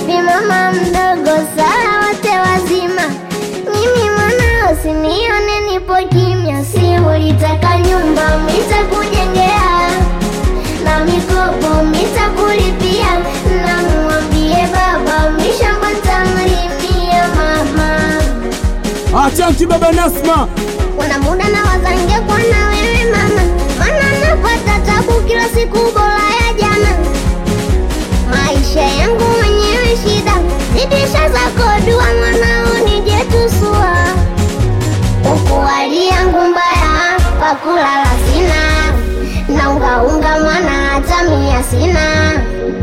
Vipi mama mdogo, sawa wote wazima? Mimi mwanao usinione nipo kimya. Si ulitaka nyumba nitakujengea, na mikopo nitakulipia, na mwambie baba mishamba nitamlimia mama. Achanki baba Nasma. Kuna muda na wazange kwa na wewe mama, mana napata tabu kila siku bora ya jana. Maisha yangu mwenyewe shida, zidisha zako dua mwanao nije tusua. Huku hali yangu mbaya, pakulala sina, na unga mwana hata 100 sina.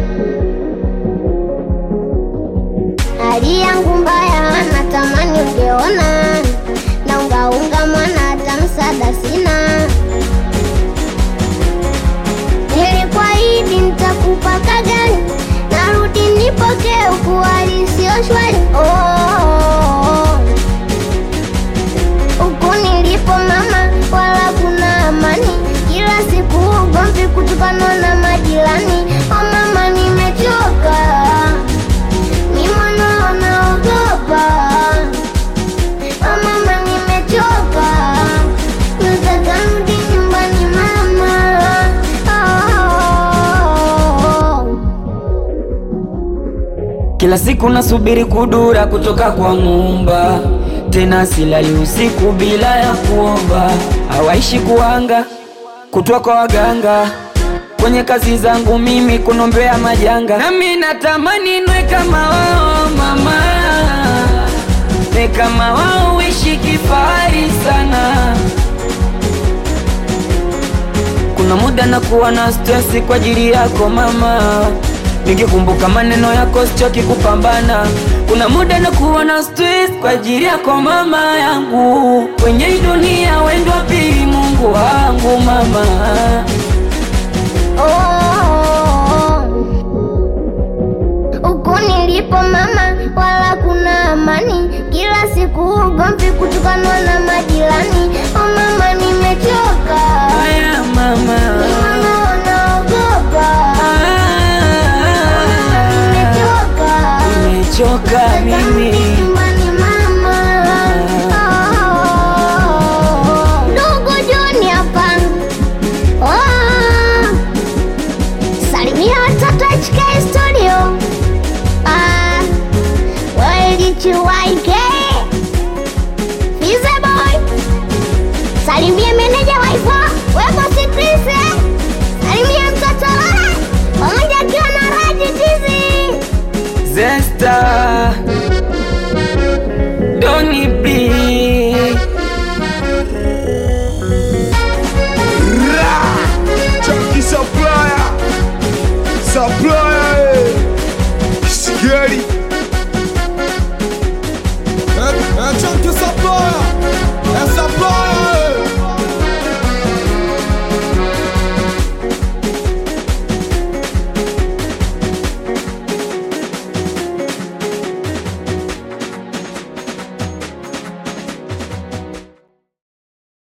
Hali yangu mbaya, natamani ungeona, na unga mwana hata msaada sina. Nilikuahidi nitakupa kagani, narudi nipoke huku hali sio shwari. Huku nilipo mama, wala kuna amani, kila siku ugomvi kutokana na majirani. Mama nimechoka, ni mwana naogopa. Mama nimechoka, nataka rudi nyumbani mama. Kila siku nasubiri kudura kutoka kwa Muumba, tena silali usiku bila ya kuomba. Hawaishi kuanga kutoka kwa waganga, kwenye kazi zangu mimi kunombea majanga. Nami natamani nwe kama wao mama, nwe kama wao, uishi kifahari sana. Kuna muda nakuwa na stress kwa ajili yako mama, nikikumbuka maneno yako sichoki kupambana. Kuna muda nakuwa na stress kwa ajili yako mama yangu, kwenye dunia wewe ndo pili Mungu wangu mama. Huku nilipo mama, wala kuna amani, kila siku ugomvi kutokana na majirani. Mama nimechoka, Aya mama, ni mwana naogopa. nimechoka mimi. Nyumbani mama. Ndugu Joni hapa. Salimia watoto HK Studio. YK Fize boy. Salimia meneja waifa Webo Sikrisi. Salimia mtoto wale pamoja kiwa na Raji Tizi Zesta Doni B Chanki supplier.